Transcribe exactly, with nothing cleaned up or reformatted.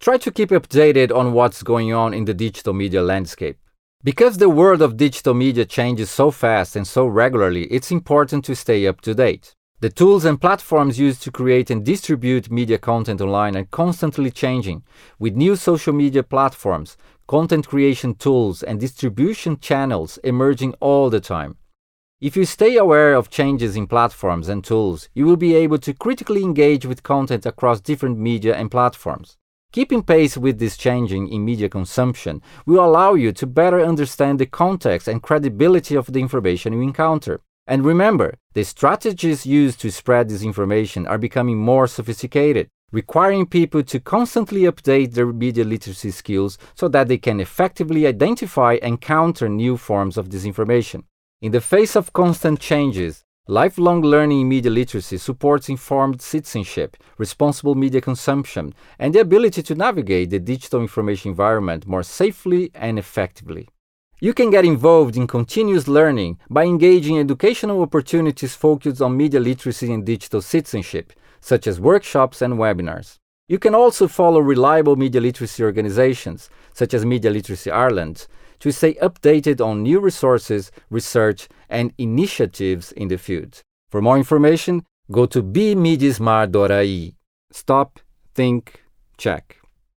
try to keep updated on what's going on in the digital media landscape. Because the world of digital media changes so fast and so regularly, it's important to stay up to date. The tools and platforms used to create and distribute media content online are constantly changing, with new social media platforms, content creation tools, and distribution channels emerging all the time. If you stay aware of changes in platforms and tools, you will be able to critically engage with content across different media and platforms. Keeping pace with this changing in media consumption will allow you to better understand the context and credibility of the information you encounter. And remember, the strategies used to spread this information are becoming more sophisticated, requiring people to constantly update their media literacy skills so that they can effectively identify and counter new forms of disinformation. In the face of constant changes, lifelong learning in media literacy supports informed citizenship, responsible media consumption, and the ability to navigate the digital information environment more safely and effectively. You can get involved in continuous learning by engaging in educational opportunities focused on media literacy and digital citizenship, such as workshops and webinars. You can also follow reliable media literacy organizations, such as Media Literacy Ireland, to stay updated on new resources, research, and initiatives in the field. For more information, go to be mediasmart dot I E. Stop, think, check.